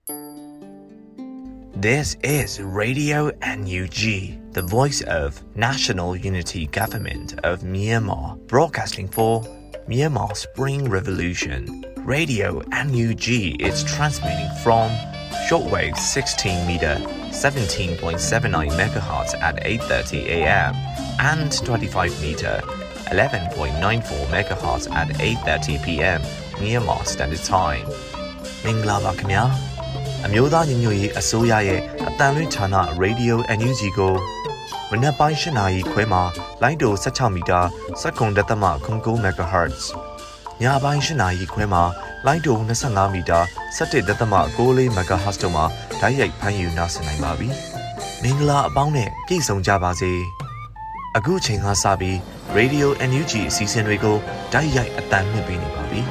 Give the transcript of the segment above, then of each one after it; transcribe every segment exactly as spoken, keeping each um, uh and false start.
This is Radio N U G, the voice of National Unity Government of Myanmar, broadcasting for Myanmar Spring Revolution. Radio N U G is transmitting from shortwave sixteen meter, seventeen point seven nine megahertz at eight thirty a m and twenty-five meter, eleven point nine four megahertz at eight thirty p m Myanmar Standard Time. မင်္ဂလာပါခင်ဗျာအမျိုးသားညီညွတ်ရေးအစိုးရရဲ့အတန်လွင့်ဌာန Radio N U G ကိုမနက်ပိုင်း၈နာရီခွဲမှာလိုင်းတို၁၆မီတာစက္ကန့်တသမ၉၉ megahertz ညပိုင်း၈နာရီခွဲမှာလိုင်းတို၂၅မီတာ၁၁တသမ၉၄ megahertz တို့မှာဓာတ်ရိုက်ဖမ်းယူနားဆင်နိုင်ပါပြီမင်္ဂလာအပေါင်းနဲ့ပြည့်စုံကြပါစေအခုချိန်ကစပြီး Radio N U G အစီအစဉ်တွေကိုဓာတ်ရိုက်အတန်လွှင့်ပေးနေပါပြီ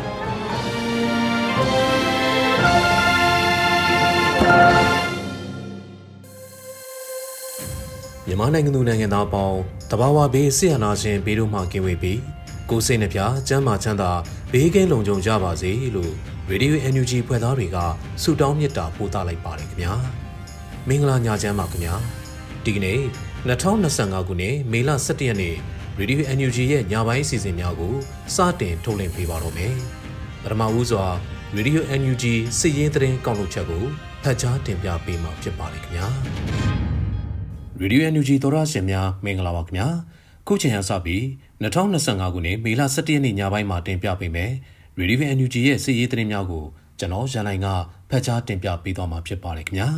မြန်မာနိုင်ငံသူနိုင်ငံသားပေါင်းတဘာဝဘေးဆရာနာရှင်ဘေးတို့မှကင်းဝေးပြီးကိုယ်စိတ်နှပြကျန်းမာချမ်းသာဘေးကင်းလုံခြုံကြပါစေလို့ Radio N U G ဖွဲ့သားတွေကဆုတောင်းမေတ္တာပို့သလိုက်ပါတယ်ခင်ဗျာမင်္ဂလာညချမ်းပါခင်ဗျာဒီကနေ့၂၀၂၅ခုနှစ်မေလ၁၁ရက်နေ့ Radio N U G ရဲ့ညပိုင်းအစီအစဉ်များကိုစတင်ထုတ်လွှင့်ပေးပါတော့မယ်ပထမဦးစွာ Radio N U G စစ်ရေးသတင်းကောက်လုပ်ချက်ကိုဖတ်ကြားတင်ပြပေးမှာဖြစ်ပါတယ်ခင်ဗျာRadio N U G သောရရှင်များမင်္ဂလာပါခင်ဗျာခုချိန်ရစပြီး၂၀၂၅ခုနှစ်မေလ၁၁ရက်နေ့ညပိုင်းမှာတင်ပြပေးမယ် Radio N U G ရဲ့စစ်ရေးသတင်းများကိုကျွန်တော်ရန်နိုင်ကဖတ်ကြားတင်ပြပေးသွားမှာဖြစ်ပါတယ်ခင်ဗျာ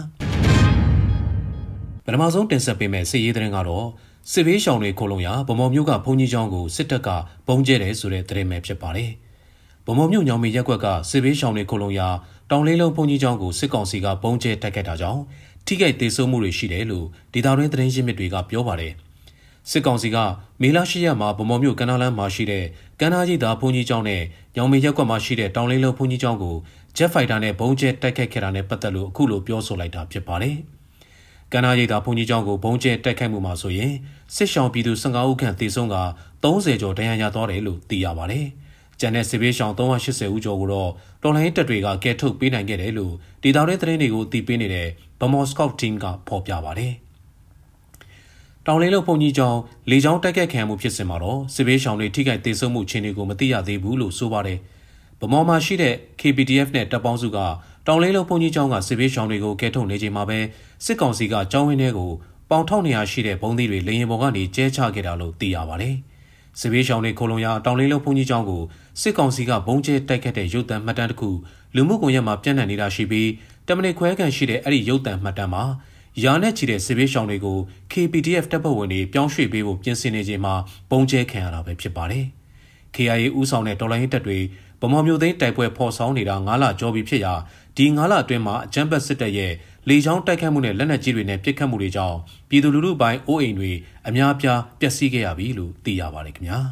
ပထမဆုံးတင်ဆက်ပေးမယ့်စစ်ရေးသတင်းကတော့စစ်ဘေးရှောင်တွေခိုလုံရာဗမော်မြို့ကဘုံကြီးကျောင်းကိုစစ်တပ်ကဘုံကျဲတယ်ဆိုတဲ့သတင်းပဲဖြစ်ပါတယ်ဗမော်မြို့ညောင်မီရက်ကွက်ကစစ်ဘေးရှောင်တွေခိုလုံရာတောင်လေးလုံးဘုံကြီးကျောင်းကိုစစ်ကောင်စီကဘုံကျဲတိုက်ခိုက်တာကြောင့်ထိခိုက်ဒေဆုံးမှုတွေရှိတယ်လို့ဒေသတွင်းသတင်းရင်းမြစ်တွေကပြောပါတယ်စစ်ကောင်စီကမေလ၈ရက်မှာဗမော်မြို့ကန္နာလန်းမှာရှိတဲ့ကန္နာရိပ်သာဘုံကြီးကျောင်းနဲ့ညောင်မီရက်ကွက်မှာရှိတဲ့တောင်လေးလုံးဘုံကြီးကျောင်းကိုဂျက်ဖိုက်တာနဲ့ဘုံကျဲတိုက်ခိုက်ခဲ့တာနဲ့ပတ်သက်လို့အခုလိုပြောဆိုလိုက်တာဖြစ်ပါတယ်ကန္နာရိပ်သာဘုံကြီးကျောင်းကိုဘုံကျဲတိုက်ခိုက်မှုမှာဆိုရင်စစ်ရှောင်ပြည်သူ၁၅ဦးခန့်သေဆုံးက၃၀ကျော်ဒဏ်ရာရသွားတယ်လို့သိရပါတယ်ကျန်တဲ့စစ်ဘေးရှောင်၃၈၀ဦးကျော်ကိုတော့တော်လိုင်းတပ်တွေကကယ်ထုတ်ပေးနိုင်ခဲ့တယ်လို့ဒေသတွင်းသတင်းတွေကိုသိပေးနေတဲ့ဗမော်စကောက်တင်းကဖော်ပြပါတယ်။တောင်လေးလုံးဘုံကြီးကျောင်းလေကြောင်းတိုက်ခိုက်ခံမှုဖြစ်စဉ်မှာတော့စစ်ဘေးရှောင်တွေထိခိုက်ဒေဆုံးမှုအခြေအနေကိုမသိရသေးဘူးလို့ဆိုပါတယ်။ဗမော်မှာရှိတဲ့ K P D F နဲ့တပ်ပေါင်းစုကတောင်လေးလုံးဘုံကြီးကျောင်းကစစ်ဘေးရှောင်တွေကိုကယ်ထုတ်နေချိန်မှာပဲစစ်ကောင်စီကကျောင်းဝင်းထဲကိုပေါင်ထောက်နေရရှိတဲ့ဘုံသီးတွေလေရင်ပေါ်ကနေကျဲချခဲ့တာလို့သိရပါတယ်။စစ်ဘေးရှောင်တွေခိုလုံရာတောင်လေးလုံးဘုံကြီးကျောင်းကိုစစ်ကောင်စီကဘုံကျဲတိုက်ခတ်တဲ့ရုပ်သံမှတ်တမ်းတစ်ခုလူမှုကွန်ရက်မှာပြန့်နှံ့နေတာရှိပြီးတမနစ်ခွဲခန့်ရှိတဲ့အဲ့ဒီရုပ်သံမှတ်တမ်းမှာရာနဲ့ချီတဲ့စစ်ဘေးရှောင်တွေကို K P D F တပ်ဖွဲ့ဝင်တွေပြောင်းရွှေ့ပေးဖို့ပြင်ဆင်နေချိန်မှာဘုံကျဲခံရတာပဲဖြစ်ပါတယ်။ K I A ဦးဆောင်တဲ့တော်လှန်ရေးတပ်တွေဗမာမျိုးသိန်းတိုက်ပွဲဖော်ဆောင်နေတာ၅လကျော်ပြီဖြစ်ရာဒီ၅လအတွင်းမှာအကြမ်းဖက်စစ်တပ်ရဲ့လေကြောင်းတိုက်ခိုက်မှုနဲ့လက်နက်ကြီးတွေနဲ့ပစ်ခတ်မှုတွေကြောင့်ပြည်သူလူထုပိုင်းအိုးအိမ်တွေအများအပြားပျက်စီးခဲ့ရပြီလို့သိရပါတယ်ခင်ဗျာ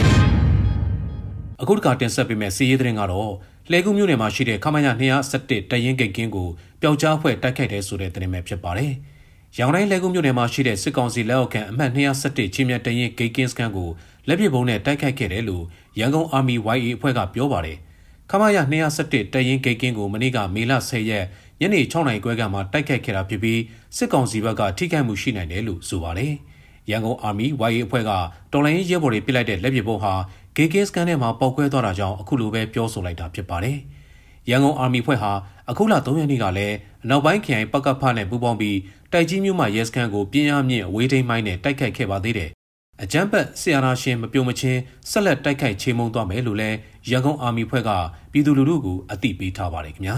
အခုတခါတင်ဆက်ပေးမယ့်စီးရီးသတင်းကတော့လှဲကူးမြို့နယ်မှာရှိတဲ့ခမရ၂၁၁တရင်ဂိတ်ကင်းကိုပျောက်ကြားဖွဲ့တိုက်ခိုက်တဲ့ဆိုတဲ့သတင်းပဲဖြစ်ပါတယ်။ရောင်တိုင်းလှဲကူးမြို့နယ်မှာရှိတဲ့စစ်ကောင်စီလက်အောက်ခံအမှတ်၂၁၁ချင်းမြတ်တရင်ဂိတ်ကင်းစခန်းကိုလက်ပစ်ဗုံးနဲ့တိုက်ခိုက်ခဲ့တယ်လို့ရန်ကုန် Army Y A အဖွဲ့ကပြောပါတယ်။ခမရ၂၁၁တရင်ဂိတ်ကင်းကိုမနေ့ကမေလ၁၀ရက်ညနေ၆နာရီခွဲကမှတိုက်ခိုက်ခဲ့တာဖြစ်ပြီးစစ်ကောင်စီဘက်ကထိခိုက်မှုရှိနိုင်တယ်လို့ဆိုပါတယ်။ရန်ကုန် Army Y A အဖွဲ့ကတော်လိုင်းရဲဘော်တွေပစ်လိုက်တဲ့လက်ပစ်ဗုံးဟာဂေကင်းစကန်ထဲမှာပောက်ကွဲသွားတာကြောင့်အခုလိုပဲပြောဆိုလိုက်တာဖြစ်ပါတယ်။ရန်ကုန်အာမီဖွဲ့ဟာအခုလ၃ရက်နေ့ကလည်းအနောက်ပိုင်းခရိုင်ပကဖနဲ့ပူးပေါင်းပြီးတိုက်ကြီးမြို့မှာရဲစခန်းကိုပြင်းအားမြင့်အဝေးထိန်းမိုင်းနဲ့တိုက်ခိုက်ခဲ့ပါသေးတယ်။အကြမ်းဖက်ဆီယနာရှင်မပြုံမချင်းဆက်လက်တိုက်ခိုက်ချေမှုန်းသွားမယ်လို့လည်းရန်ကုန်အာမီဖွဲ့ကပြည်သူလူထုကိုအသိပေးထားပါတယ်ခင်ဗျာ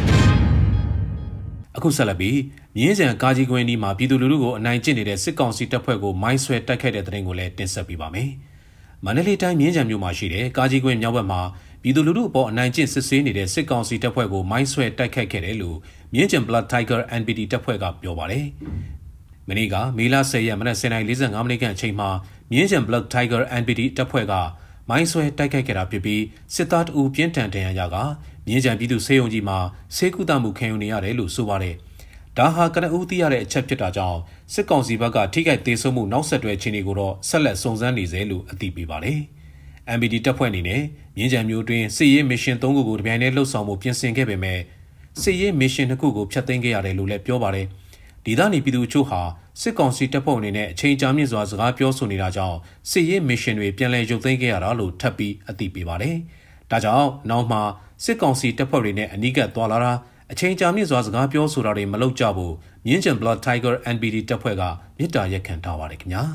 ။အခုဆက်လက်ပြီးမြင်းစံကာကြီးကွင်းဒီမှာပြည်သူလူထုကိုအနိုင်ကျင့်နေတဲ့စစ်ကောင်စီတပ်ဖွဲ့ကိုမိုင်းဆွဲတိုက်ခိုက်တဲ့တဲ့ရင်ကိုလည်းတင်ဆက်ပေးပါမယ်။မန္တလေးတိုင်းမြင်းကြံမြို့မှာရှိတဲ့ကာကြီးကွင်းမြောက်ဘက်မှာပြည်သူလူထုအပေါ်အနိုင်ကျင့်စစ်ဆေးနေတဲ့စစ်ကောင်စီတပ်ဖွဲ့ကိုမိုင်းဆွဲတိုက်ခိုက်ခဲ့တယ်လို့မြင်းကြံ Blood Tiger N P D တပ်ဖွဲ့ကပြောပါတယ်။မနေ့ကမေလ၁၀ရက်မနက်၁၀နာရီ၄၅မိနစ်ခန့်အချိန်မှာမြင်းကြံ Blood Tiger N P D တပ်ဖွဲ့ကမိုင်းဆွဲတိုက်ခိုက်ခဲ့တာဖြစ်ပြီးစစ်သားတအူပြင်းထန်ဒဏ်ရာရကမြင်းကြံပြည်သူစေယုံကြီးမှာဆေးကုသမှုခံယူနေရတယ်လို့ဆိုပါတယ်။ဒါဟာကနဦးသိရတဲ့အချက်ဖြစ်တာကြောင့်စစ်ကောင်စီဘက်ကထိခိုက်သေးဆုံးမှုနောက်ဆက်တွဲအခြေအနေကိုတော့ဆက်လက်စုံစမ်းနေစေလို့အသိပေးပါတယ်။ N P D တပ်ဖွဲ့အနေနဲ့မြင်းကြံမျိုးတွင်စစ်ရေးမစ်ရှင်၃ခုကိုတပြိုင်တည်းလှုပ်ဆောင်မှုပြင်ဆင်ခဲ့ပေမဲ့စစ်ရေးမစ်ရှင်တစ်ခုကိုဖျက်သိမ်းခဲ့ရတယ်လို့လည်းပြောပါတယ်။ဒေသနေပြည်သူချို့ဟာစစ်ကောင်စီတပ်ဖွဲ့အနေနဲ့အချိန်ကြာမြင့်စွာစကားပြောဆိုနေတာကြောင့်စစ်ရေးမစ်ရှင်တွေပြန်လည်ရုပ်သိမ်းခဲ့ရတာလို့ထပ်ပြီးအသိပေးပါတယ်။ဒါကြောင့်နောက်မှာစစ်ကောင်စီတပ်ဖွဲ့တွေနဲ့အနီးကပ်သွားလာတာအချိန်ကြာမြင့်စွာစကားပြောဆိုတာတွေမလုပ်ကြဘူးမြင်းကျန် Blood Tiger အန် ပီ ဒီ တပ်ဖွဲ့ကမြစ်တာရက်ခံထားပါတယ်ခင်ဗျာ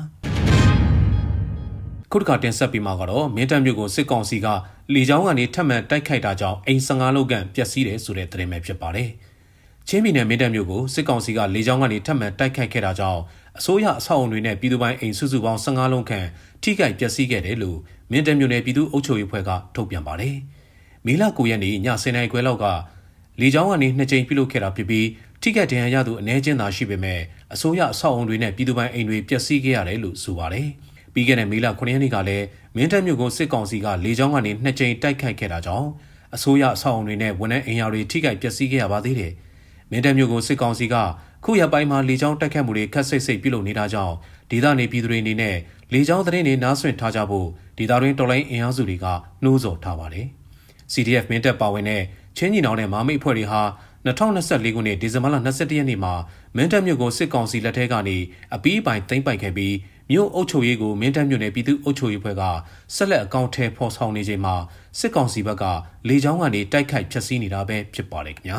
ခုတစ်ခါတင်ဆက်ပြီးမှကတော့မင်းတပ်မြို့ကိုစစ်ကောင်စီကလေကြောင်းကနေထပ်မံတိုက်ခိုက်တာကြောင့်အိမ်၁၅လုံးခန့်ပျက်စီးတယ်ဆိုတဲ့သတင်းပဲဖြစ်ပါတယ်ချင်းပြည်နယ်မင်းတပ်မြို့ကိုစစ်ကောင်စီကလေကြောင်းကနေထပ်မံတိုက်ခိုက်ခဲ့တာကြောင့်အစိုးရအဆောက်အုံတွေနဲ့ပြည်သူပိုင်အိမ်စုစုပေါင်း၁၅လုံးခန့်ထိခိုက်ပျက်စီးခဲ့တယ်လို့မင်းတပ်မြို့နယ်ပြည်သူ့အုပ်ချုပ်ရေးဖွဲ့ကထုတ်ပြန်ပါတယ်မေလ၉ရက်နေ့ည၁၀နာရီခွဲလောက်ကလေကြောင်းကနေနှစ်ကြိမ်ပြုလုပ်ခဲ့တာဖြစ်ပြီးထိခိုက်ဒဏ်ရာရသူအနည်းချင်းသာရှိပေမဲ့အစိုးရအဆောက်အုံတွေနဲ့ပြည်သူပိုင်အိမ်တွေပျက်စီးခဲ့ရတယ်လို့ဆိုပါတယ်။ပြီးခဲ့တဲ့မေလ၉ရက်နေ့ကလည်းမင်းတပ်မြို့ကိုစစ်ကောင်စီကလေကြောင်းကနေနှစ်ကြိမ်တိုက်ခိုက်ခဲ့တာကြောင့်အစိုးရအဆောက်အုံတွေနဲ့ဝန်ထမ်းအိမ်ယာတွေထိခိုက်ပျက်စီးခဲ့ရပါသေးတယ်။မင်းတပ်မြို့ကိုစစ်ကောင်စီကခုရက်ပိုင်းမှာလေကြောင်းတိုက်ခိုက်မှုတွေခက်ဆိတ်ဆိတ်ပြုလုပ်နေတာကြောင့်ဒေသနေပြည်သူတွေအနေနဲ့လေကြောင်းသတင်းတွေနားဆွင့်ထားကြဖို့ဒေသတွင်းတော်လိုင်းအင်အားစုတွေကနှိုးဆော်ထားပါတယ်။စီ ဒီ အက်ဖ် မင်းတပ်ပါဝင်တဲ့ချင်းညီနောင်နဲ့မာမိတ်အဖွဲ့တွေဟာ၂၀၂၄ခုနှစ်ဒီဇင်ဘာလ၂၁ရက်နေ့မှာမင်းတပ်မြို့ကိုစစ်ကောင်စီလက်ထက်ကနေအပီးပိုင်သိမ်းပိုက်ခဲ့ပြီးမြို့အုပ်ချုပ်ရေးကိုမင်းတပ်မြို့နယ်ပြည်သူ့အုပ်ချုပ်ရေးဖွဲ့ကဆက်လက်အကောင့်ထဲဖော်ဆောင်နေချိန်မှာစစ်ကောင်စီဘက်ကလေကြောင်းကနေတိုက်ခိုက်ဖျက်ဆီးနေတာပဲဖြစ်ပါတယ်ခင်ဗျာ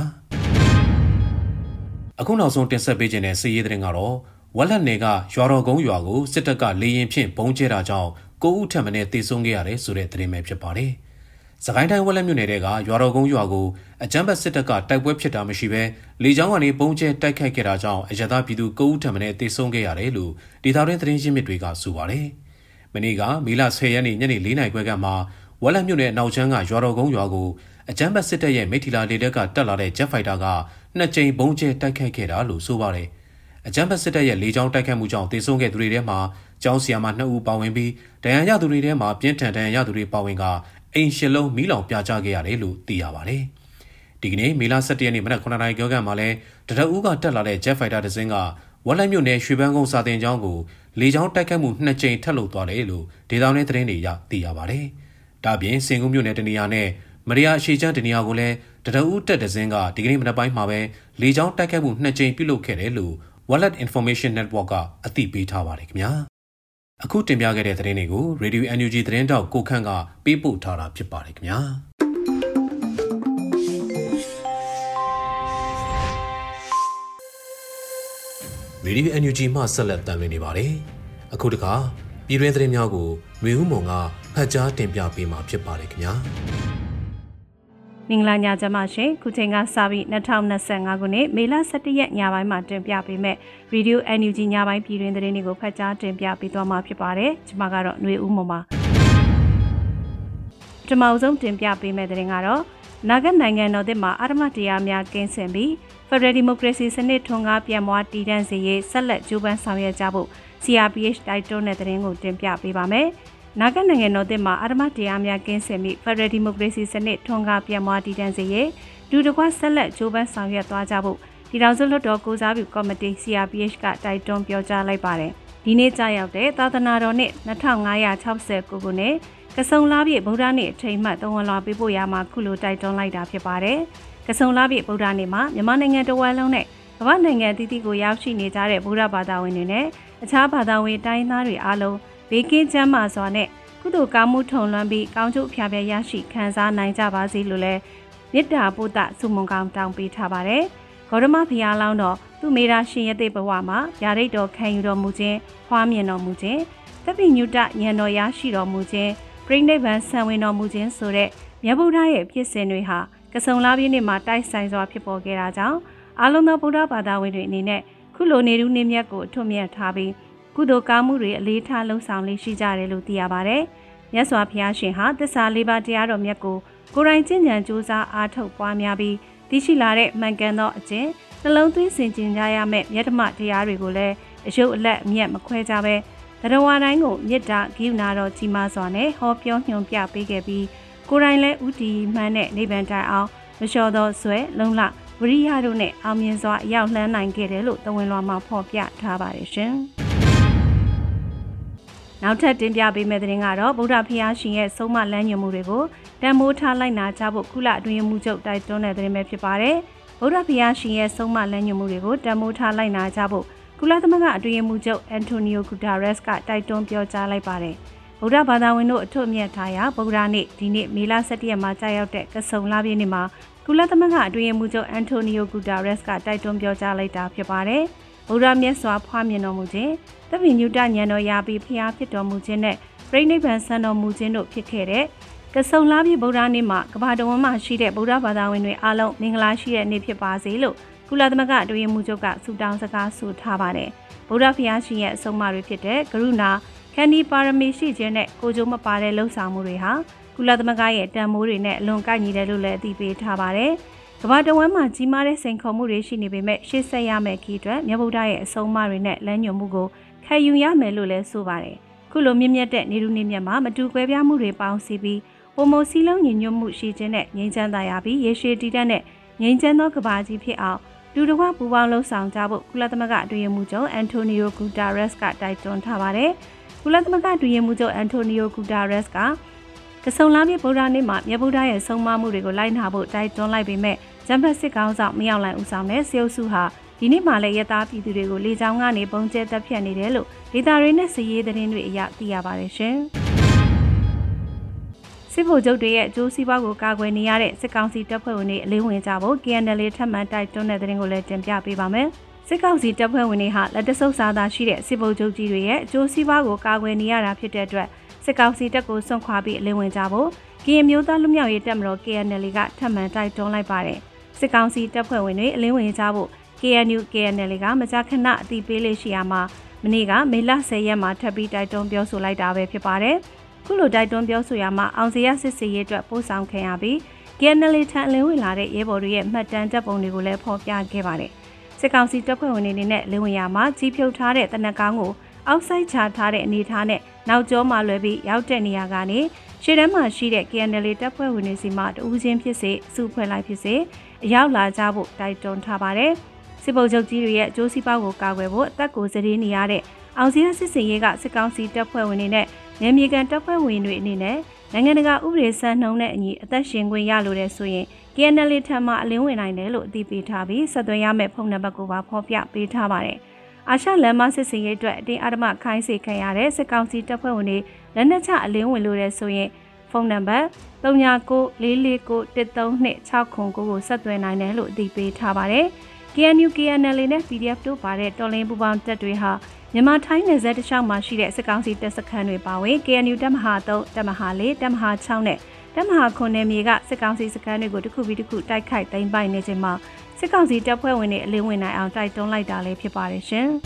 အခုနောက်ဆုံးတင်ဆက်ပေးခြင်းတဲ့စစ်ရေးသတင်းကတော့ဝက်လက်နယ်ကရွာတော်ကုန်းရွာကိုစစ်တပ်ကလေရင်ဖြင့်ဘုံကျဲတာကြောင့်ကိုဦးထက်မနဲ့တေဆုံးခဲ့ရတယ်ဆိုတဲ့သတင်းပဲဖြစ်ပါတယ်စကိုင်းတိုင်းဝက်လက်မြို့နယ်ကရွာတော်ကုန်းရွာကိုအကြမ်းဖက်စစ်တပ်ကတိုက်ပွဲဖြစ်တာမရှိဘဲလေကြောင်းကနေပုံကျဲတိုက်ခိုက်ခဲ့တာကြောင့်အရသာပြည်သူ၉ဦးထပ်မံတေဆုံးခဲ့ရတယ်လို့ဒေသတွင်းသတင်းရင်းမြစ်တွေကဆိုပါတယ်။မနေ့ကမေလ၁၀ရက်နေ့ညနေ၄နာရီခွဲကမှဝက်လက်မြို့နယ်အနောက်ချမ်းကရွာတော်ကုန်းရွာကိုအကြမ်းဖက်စစ်တပ်ရဲ့မိထီလာလေတပ်ကတက်လာတဲ့ဂျက်ဖိုက်တာကနှစ်ကြိမ်ပုံကျဲတိုက်ခိုက်ခဲ့တာလို့ဆိုပါတယ်။အကြမ်းဖက်စစ်တပ်ရဲ့လေကြောင်းတိုက်ခိုက်မှုကြောင့်တေဆုံးခဲ့သူတွေထဲမှာကျောင်းဆရာမနှစ်ဦးပါဝင်ပြီးဒဏ်ရာရသူတွေထဲမှာပြင်းထန်ဒဏ်ရာရသူတွေပါဝင်ကအိမ်ရှစ်လုံးမီးလောင်ပြကြခဲ့ရတယ်လို့သိရပါတယ်။ဒီကနေ့မေလ၁၁ရက်နေ့မနက်9နာရီကျော်ကမှလည်းတရအူးကတက်လာတဲ့ Jet Fighter တစ်စင်းကဝက်လက်မြို့နယ်ရွှေပန်းကုန်းစာတင်ကျောင်းကိုလေကြောင်းတိုက်ခိုက်မှုနှစ်ကြိမ်ထပ်လုပ်သွားတယ်လို့ဒေသတွင်းသတင်းတွေအရသိရပါတယ်။ဒါ့အပြင်စင်ကူးမြို့နယ်တနေရာနဲ့မရယာအရှိချမ်းတနေရာကိုလည်းတရအူးတက်တစ်စင်းကဒီကနေ့မနက်ပိုင်းမှာပဲလေကြောင်းတိုက်ခိုက်မှုနှစ်ကြိမ်ပြုလုပ်ခဲ့တယ်လို့ Wallet Information Network ကအသိပေးထားပါတယ်ခင်ဗျာ။အခုတင်ပြခဲ့တဲ့သတင်းတွေကို Radio အန် ယူ ဂျီ သတင်းတောက်ကိုခန့်ကပေးပို့ထားတာဖြစ်ပါတယ်ခင်ဗျာ။ Radio အန် ယူ ဂျီ မှဆက်လက်တင်ပြနေပါတယ်။အခုတခါပြည်တွင်းသတင်းများကိုမျိုးဦးမုံကဖတ်ကြားတင်ပြပေးမှာဖြစ်ပါတယ်ခင်ဗျာ။မင်္ဂလာညချမ်းပါရှင်ခုချိန်ကစပြီး၂၀၂၅ခုနှစ်မေလ၁၁ရက်ညပိုင်းမှာတင်ပြပေးမဲ့ Radio အန် ယူ ဂျီ ညပိုင်းပြည်တွင်းသတင်းတွေကိုဖတ်ကြားတင်ပြပေးသွားမှာဖြစ်ပါတယ်ကျွန်မကတော့ຫນွေဦးမော်ပါပထမဆုံးတင်ပြပေးမဲ့သတင်းကတော့နာဂတ်နိုင်ငံတော်သစ်မှာအာဓမတရားများကင်းစင်ပြီး Federal Democracy စနစ်ထွန်းကားပြန်ပွားတည်တံ့စေရေးဆက်လက်ကြိုးပမ်းဆောင်ရွက်ကြဖို့ စီ အာร์ ပီ အေ့ချ် တိုက်တွန်းတဲ့သတင်းကိုတင်ပြပေးပါမယ်နာဂတ်နိုင်ငံတော်သစ်မှာအာဓမတရားများကင်းစင်ပြီး Federal Democracy စနစ်ထွန်းကားပြန်ပွားတည်တံ့စေရေးဒုတကွဆက်လက်ကြိုးပမ်းဆောင်ရွက်သွားကြဖို့ဒီတောင်စုလွှတ်တော်ကိုစားပြုကော်မတီ စီ အာร์ ပီ အေ့ချ် ကတိုက်တွန်းပြောကြားလိုက်ပါတယ်ဒီနေ့ကြာရောက်တဲ့သာသနာတော်နှစ်၂၅၆၉ခုနှစ်ကဆုံလပြည့်ဗုဒ္ဓနေ့အထိမ်းအမှတ်သုံးဝလွှာပေးပို့ရမှာခုလိုတိုက်တွန်းလိုက်တာဖြစ်ပါတယ်ကဆုံလပြည့်ဗုဒ္ဓနေ့မှာမြန်မာနိုင်ငံတဝက်လုံးနဲ့ကမ္ဘာနိုင်ငံအသီးသီးကိုရောက်ရှိနေကြတဲ့ဗုဒ္ဓဘာသာဝင်တွေနဲ့အခြားဘာသာဝင်တိုင်းသားတွေအားလုံးဘေးကင်းကျန်းမာစွာနဲ့ကုသိုလ်ကောင်းမှုထုံလွှမ်းပြီးကောင်းကျိုးအဖျားဖျားရရှိခံစားနိုင်ကြပါစေလို့လည်းမေတ္တာပို့သဆုမွန်ကောင်းတောင်းပေးထားပါတယ်။ဂေါရမဘုရားလောင်းတော်သူမေရာရှင်ရသေးဘဝမှာဗျာဒိတ်တော်ခံယူတော်မူခြင်းဖွားမြင်တော်မူခြင်းသဗ္ဗညုတဉာဏ်တော်ရရှိတော်မူခြင်းပြိဋိဘံဆံဝင်တော်မူခြင်းဆိုတဲ့မြတ်ဗုဒ္ဓရဲ့ဖြစ်စဉ်တွေဟာကဆုံလပြည့်နေ့မှာတိုက်ဆိုင်စွာဖြစ်ပေါ်ခဲ့တာကြောင့်အလုံးသောဗုဒ္ဓဘာသာဝင်တွေအနေနဲ့ခုလိုနေရူးနေမြတ်ကိုအထွတ်မြတ်ထားပြီးကုသိုလ်ကောင်းမှုတွေအလေးထားလှုံ့ဆော်လေးရှိကြတယ်လို့သိရပါတယ်။မြတ်စွာဘုရားရှင်ဟာသစ္စာလေးပါးတရားတော်မြတ်ကိုကိုယ်တိုင်ကျင့်ကြံကြိုးစားအားထုတ်ပွားများပြီးသိရှိလာတဲ့မှန်ကန်သောအကျင့်နှလုံးသွင်းဆင်ခြင်ကြရမယ့်မြတ်ဓမ္မတရားတွေကိုလည်းအယုတ်အလက်အမြတ်မခွဲကြဘဲတရဝါတိုင်းကိုမေတ္တာဂိယူနာတော်ကြီးမားစွာနဲ့ဟောပြောညွှန်ပြပေးခဲ့ပြီးကိုယ်တိုင်လည်းဥတီမှန်းတဲ့နိဗ္ဗာန်တိုင်အောင်မလျှော်သောဆွဲလုံလဝရိယတို့နဲ့အောင်မြင်စွာရောက်လှမ်းနိုင်ခဲ့တယ်လို့သဝင်လွှာမှာဖော်ပြထားပါတယ်ရှင်။နောက်ထပ်တင်ပြပေးမယ့်သတင်းကတော့ဗုဒ္ဓဘုရားရှင်ရဲ့ဆုံးမလမ်းညွှန်မှုတွေကိုတန်ဖိုးထားလိုက်နာကြဖို့ကုလအတွင်းမှုချုပ်တိုက်တွန်းတဲ့သတင်းပဲဖြစ်ပါတယ်။ဗုဒ္ဓဘုရားရှင်ရဲ့ဆုံးမလမ်းညွှန်မှုတွေကိုတန်ဖိုးထားလိုက်နာကြဖို့ကုလသမဂ္ဂအတွင်းရေးမှူးချုပ်အန်တိုနီယိုဂူတာရက်စ်ကတိုက်တွန်းပြောကြားလိုက်ပါတယ်ဗုဒ္ဓဘာသာဝင်တို့အထွတ်အမြတ်ထားရာဗုဒ္ဓနေ့ဒီနေ့မေလ ၁၁ ရက်မှာကြာရောက်တဲ့ကဆုံလပြည့်နေ့မှာကုလသမဂ္ဂအတွင်းရေးမှူးချုပ်အန်တိုနီယိုဂူတာရက်စ်ကတိုက်တွန်းပြောကြားလိုက်တာဖြစ်ပါတယ်ဗုဒ္ဓမြတ်စွာဘုရားမြင်တော်မူခြင်းသဗ္ဗညုတဉာဏ်တော်ရပြီးဖျားဖြစ်တော်မူခြင်းနဲ့ပြိဋိဘံဆန်တော်မူခြင်းတို့ဖြစ်ခဲ့တဲ့ကဆုံလပြည့်ဗုဒ္ဓနေ့မှာကမ္ဘာတော်ဝန်မှာရှိတဲ့ဗုဒ္ဓဘာသာဝင်တွေအားလုံးမင်္ဂလာရှိတဲ့နေ့ဖြစ်ပါစေလို့ကုလသမဂ္ဂအတွင်းရေးမှူးချုပ်ကဆုတောင်းစကားဆိုထားပါတယ်ဗုဒ္ဓဘုရားရှင်ရဲ့အဆုံးအမတွေဖြစ်တဲ့ကရုဏာခန္ဒီပါရမီရှိခြင်းနဲ့ကိုကြိုးမပါတဲ့လှုပ်ဆောင်မှုတွေဟာကုလသမဂ္ဂရဲ့တန်မိုးတွေနဲ့အလွန်ကိုက်ညီတယ်လို့လည်းအသိပေးထားပါတယ်ကမ္ဘာတော်ဝန်မှာကြီးမားတဲ့စိန်ခေါ်မှုတွေရှိနေပေမဲ့ရှေ့ဆက်ရမယ့်ခီးအတွက်မြတ်ဗုဒ္ဓရဲ့အဆုံးအမတွေနဲ့လမ်းညွှန်မှုကိုခံယူရမယ်လို့လည်းဆိုပါတယ်ခုလိုမြင့်မြတ်တဲ့နေလူနေမြတ်မှာမတူကွဲပြားမှုတွေပေါင်းစည်းပြီးပုံမစည်းလုံးညီညွတ်မှုရှိခြင်းနဲ့ငြိမ်းချမ်းသာရပြီးရေရှည်တည်တတ်တဲ့ငြိမ်းချမ်းသောကမ္ဘာကြီးဖြစ်အောင်လူတစ်ဝက်ပူးပေါင်းလှုပ်ဆောင်ကြဖို့ကုလသမဂ္ဂအတွင်းရေးမှူးချုပ်အန်တိုနီယိုဂူတာရက်စ်ကတိုက်တွန်းထားပါတယ်ကုလသမဂ္ဂအတွင်းရေးမှူးချုပ်အန်တိုနီယိုဂူတာရက်စ်ကကဆုံလပြည့်ဗုဒ္ဓနေ့မှာမြတ်ဗုဒ္ဓရဲ့ဆုံးမမှုတွေကိုလိုက်နာဖို့တိုက်တွန်းလိုက်ပေမဲ့ဂျမ်ဘတ်စစ်ကောင်ဆောင်မရောက်လိုက်ဦးဆောင်တဲ့စေအုပ်စုဟာဒီနေ့မှလည်းရတာပြည်သူတွေကိုလေကြောင်းကနေပုံကျဲတပ်ဖြတ်နေတယ်လို့ဒေသရင်းနဲ့စီးရေးသတင်းတွေအရသိရပါတယ်ရှင်စစ်ဗိုလ်ချုပ်တွေရဲ့အကျိုးစီးပွားကိုကာကွယ်နေရတဲ့စစ်ကောင်စီတပ်ဖွဲ့ဝင်တွေအလေးဝင်ကြဖို့ ကေအန်အယ်လ် ထပ်မံတိုက်တွန်းတဲ့သတင်းကိုလည်းတင်ပြပေးပါမယ်။စစ်ကောင်စီတပ်ဖွဲ့ဝင်တွေဟာလက်တဆုပ်စားသာရှိတဲ့စစ်ဗိုလ်ချုပ်ကြီးတွေရဲ့အကျိုးစီးပွားကိုကာကွယ်နေရတာဖြစ်တဲ့အတွက်စစ်ကောင်စီတပ်ကိုစွန့်ခွာပြီးအလေးဝင်ကြဖို့ကရင်မျိုးသားလူမျိုးရေးတပ်မတော် ကေအန်အယ်လ် ကထပ်မံတိုက်တွန်းလိုက်ပါတယ်။စစ်ကောင်စီတပ်ဖွဲ့ဝင်တွေအလေးဝင်ကြဖို့ ကေအန်ယူ ကေအန်အယ်လ် ကမကြာခဏအသိပေးလေးရှိရမှာမနေ့ကမေလ ၁၀ ရက်မှာထပ်ပြီးတိုက်တွန်းပြောဆိုလိုက်တာပဲဖြစ်ပါတယ်။ခုလိုတိုက်တွန်းပြောဆိုရမှာအောင်စရစစ်စေးရေးအတွက်ပို့ဆောင်ခံရပြီး ကေအန်အယ်လ် ထံအလင်းဝင်လာတဲ့ရဲဘော်တွေရဲ့မှတ်တမ်းတပ်ပုံတွေကိုလည်းဖော်ပြခဲ့ပါတယ်။စစ်ကောင်စီတပ်ဖွဲ့ဝင်တွေနဲ့လင်းဝင်ရမှာကြီးဖြုတ်ထားတဲ့တနက်ကောင်းကိုအောက်ဆိုင်ချထားတဲ့အနေထားနဲ့နောက်ကျောမှာလွယ်ပြီးရောက်တဲ့နေရာကနေရှေ့တန်းမှာရှိတဲ့ ကေအန်အယ်လ် တပ်ဖွဲ့ဝင်တွေစီမှတဦးချင်းဖြစ်စေစုဖွဲ့လိုက်ဖြစ်စေအရောက်လာကြဖို့တိုက်တွန်းထားပါတယ်။စစ်ဗိုလ်ချုပ်ကြီးတွေရဲ့အကျိုးစီးပွားကိုကာကွယ်ဖို့အသက်ကိုစည်နေရတဲ့အောင်စရစစ်စေးရေးကစစ်ကောင်စီတပ်ဖွဲ့ဝင်တွေနဲ့နယ်မြေကန်တပ်ဖွဲ့ဝင်တွေအနေနဲ့နိုင်ငံတကာဥပဒေစံနှုန်းနဲ့အညီအသက်ရှင်ခွင့်ရလို့တဲ့ဆိုရင် ကေအန်အယ်လ် ထံမှအလင်းဝင်နိုင်တယ်လို့အသိပေးထားပြီးဆက်သွယ်ရမယ့်ဖုန်းနံပါတ်ကိုပါဖော်ပြပေးထားပါတယ်။အာရှလမ်းမစစ်စင်ရေးအတွက်အတင်းအဓမ္မခိုင်းစေခံရတဲ့စစ်ကောင်စီတပ်ဖွဲ့ဝင်တွေလက်နက်ချအလင်းဝင်လို့တဲ့ဆိုရင်ဖုန်းနံပါတ် သုံး၉၉ လေးလေး၉ တစ်သုံးနှစ် ၆ခုကိုကိုဆက်သွယ်နိုင်တယ်လို့အသိပေးထားပါတယ်။ ကေအန်ယူ ကေအန်အယ်လ် နဲ့ ပီဒီအက်ဖ် တို့ပါတဲ့တော်လှန်ရေးပူးပေါင်းတပ်တွေဟာမြန်မာထိုင်းနယ်စပ်တစ်လျှောက်မှာရှိတဲ့စစ်ကောင်စီတပ်စခန်းတွေပါဝင် ကေအန်ယူ တပ်မဟာသုံးတပ်မဟာလေးတပ်မဟာ၆နဲ့တပ်မဟာခုနယ်မြေကစစ်ကောင်စီစခန်းတွေကိုတစ်ခုပြီးတစ်ခုတိုက်ခိုက်သိမ်းပိုက်နေချိန်မှာစစ်ကောင်စီတပ်ဖွဲ့ဝင်တွေအလင်းဝင်နိုင်အောင်တိုက်တွန်းလိုက်တာလည်းဖြစ်ပါတယ်ရှင်။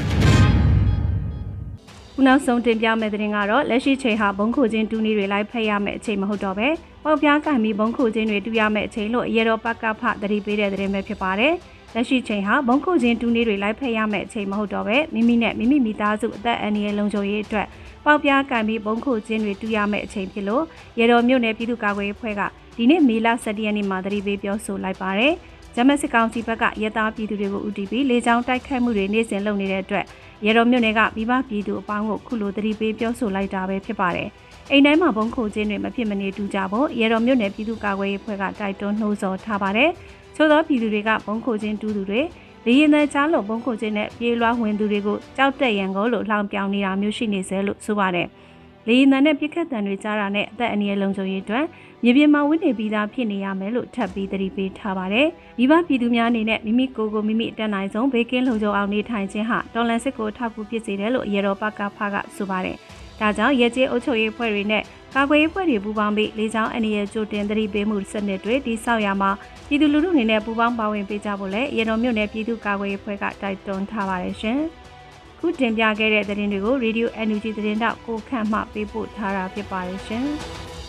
ခုနောက်ဆုံးတင်ပြမယ့်သတင်းကတော့လက်ရှိချိန်ဟာဘုံခိုချင်းတူနီတွေလိုက်ဖက်ရမယ့်အချိန်မဟုတ်တော့ပဲပေါက်ပြားကံပြီးဘုံခိုချင်းတွေတူရမယ့်အချိန်လို့ရေတော်ပကဖသတိပေးတဲ့သတင်းပဲဖြစ်ပါတယ်။လက်ရှိချိန်ဟာဘုံခိုချင်းတူနီတွေလိုက်ဖက်ရမယ့်အချိန်မဟုတ်တော့ပဲမိမိနဲ့မိမိမိသားစုအသက်အန္တရာယ်လုံခြုံရေးအတွက်ပေါက်ပြားကံပြီးဘုံခိုချင်းတွေတူရမယ့်အချိန်ဖြစ်လို့ရေတော်မြို့နယ်ပြည်သူ့ကာကွယ်ရေးအဖွဲ့ကဒီနေ့မေလ ၁၁ ရက်နေ့မှာသတိပေးပြောဆိုလိုက်ပါတယ်။ဂျမတ်စစ်ကောင်စီဘက်ကရဲသားပြည်သူတွေကိုဦးတည်ပြီးလေကြောင်းတိုက်ခိုက်မှုတွေနေ့စဉ်လုပ်နေတဲ့အတွက်ရေတော်မြို့နယ်ကမိဘပြည်သူအပေါင်းကိုခုလိုသတိပေးပြောဆိုလိုက်တာပဲဖြစ်ပါတယ်။အိမ်တိုင်းမှာဘုံခိုချင်းတွေမဖြစ်မနေတူကြဖို့ရေတော်မြို့နယ်ပြည်သူ့ကာကွယ်ရေးအဖွဲ့ကတိုက်တွန်းနှိုးဆော်ထားပါတယ်။ချို့သောပြည်သူတွေကဘုံခိုချင်းတူသူတွေလေရင်တဲ့ကြားလို့ဘုံခိုချင်းနဲ့ပြေးလွှားဝင်သူတွေကိုကြောက်တက်ရန်ကိုလို့လှောင်ပြောင်နေတာမျိုးရှိနေစေလို့ဆိုပါတယ်။လေရင်တဲ့ပြစ်ခတ်တံတွေကြားတာနဲ့အသက်အန္တရာယ်လုံခြုံရေးအတွက်မြေပြင်မှာဝင်နေပြီးသားဖြစ်နေရမယ်လို့ထပ်ပြီးသတိပေးထားပါတယ်။မိဘပြည်သူများအနေနဲ့မိမိကိုယ်ကိုမိမိအတတ်နိုင်ဆုံးဘေးကင်းလုံခြုံအောင်နေထိုင်ခြင်းဟာတော်လှန်စစ်ကိုထောက်ကူဖြစ်စေတယ်လို့ရေတော်ပကဖကဆိုပါတယ်။ဒါကြောင့်ရဲကြီးအုပ်ချုပ်ရေးအဖွဲ့တွေနဲ့ကာကွယ်ရေးအဖွဲ့တွေပူးပေါင်းပြီးလေကြောင်းအန္တရာယ်ကြိုတင်သတိပေးမှုစနစ်တွေတည်ဆောက်ရမှာပြည်သူလူထုအနေနဲ့ပူးပေါင်းပါဝင်ပေးကြဖို့လည်းရေတော်မြို့နယ်ပြည်သူ့ကာကွယ်ရေးအဖွဲ့ကတိုက်တွန်းထားပါတယ်ရှင်။ခုတင်ပြခဲ့တဲ့သတင်းတွေကို Radio အန် ယူ ဂျီ သတင်းတောက်ကိုခန့်မှပေးပို့ထားတာဖြစ်ပါတယ်ရှင်။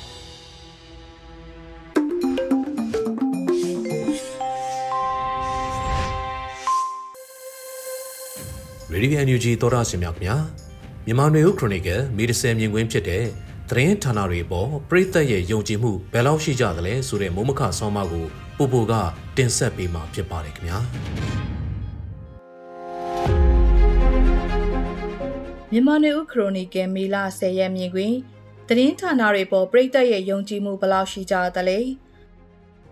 Radio အန် ယူ ဂျီ သောတာရှင်များခင်ဗျာမြန်မာနွေဦးခရိုနီကယ်မီဒီဆယ်မြင်ကွင်းဖြစ်တဲ့သတင်းဌာနတွေပေါ်ပရိသတ်ရဲ့ယုံကြည်မှုဘယ်လောက်ရှိကြသလဲဆိုတဲ့မိုးမခဆောင်းပါးကိုပို့ပိုကတင်ဆက်ပေးမှာဖြစ်ပါတယ်ခင်ဗျာမြန်မာနွေဦးခရိုနီကယ်မေလ ၁၀ ရက်မြင်ကွင်းသတင်းဌာနတွေပေါ်ပရိသတ်ရဲ့ယုံကြည်မှုဘယ်လောက်ရှိကြသလဲအ